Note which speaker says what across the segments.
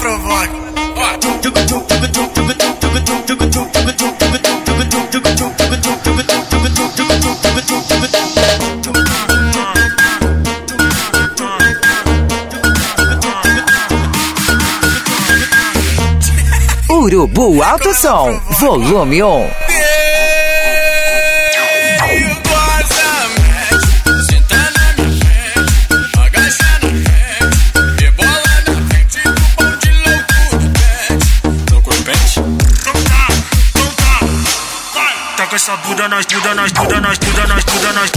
Speaker 1: provoca.
Speaker 2: Urubu Alto Som, volume 1.
Speaker 3: Taca essa bunda nós, bunda nós, bunda nós, bunda nós, bunda nós.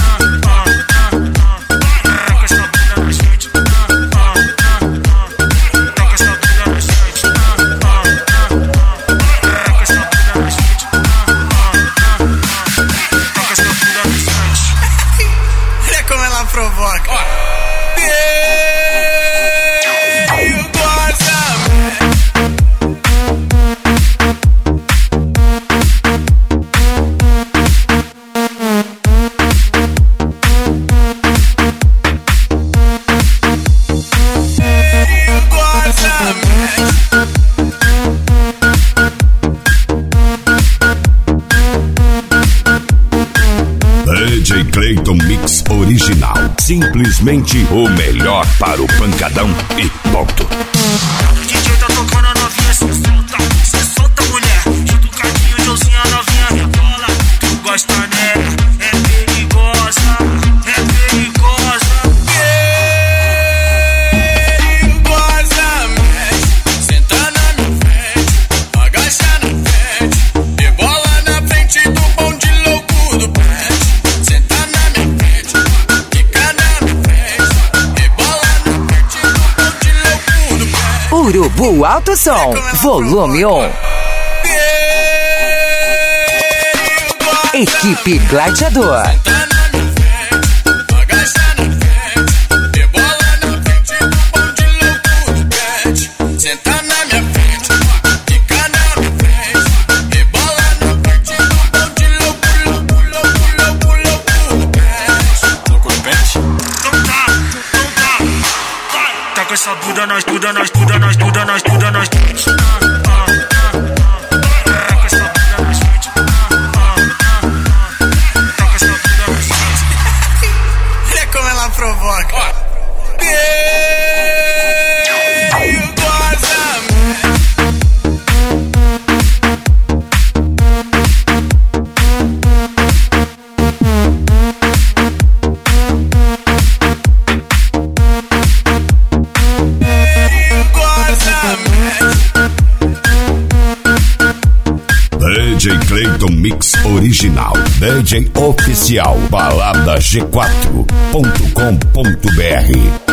Speaker 4: DJ Clayton Mix Original. Simplesmente o melhor para o pancadão e ponto.
Speaker 3: O DJ tá tocando a novinha, cê solta mulher. Junto o Cadinho, Josinha, novinha rebola. Tu gosta nela, é perigosa, é perigosa.
Speaker 1: Perigosa, mexe, senta na minha frente, agacha na frente, rebola na frente do bonde louco do prédio.
Speaker 2: Urubu Alto Som, volume 1. Equipe Gladiador.
Speaker 1: Senta na minha frente, fica na minha frente, rebola na frente do bonde louco, louco, louco, louco, louco do pet.
Speaker 3: Louco do pet? Então tá. Tá com essa bunda nós, bunda nós, bunda nós, bunda nós, bunda nós.
Speaker 1: Olha como ela provoca.
Speaker 4: DJ Clayton Mix Original. DJ Oficial. Balada G4.com.br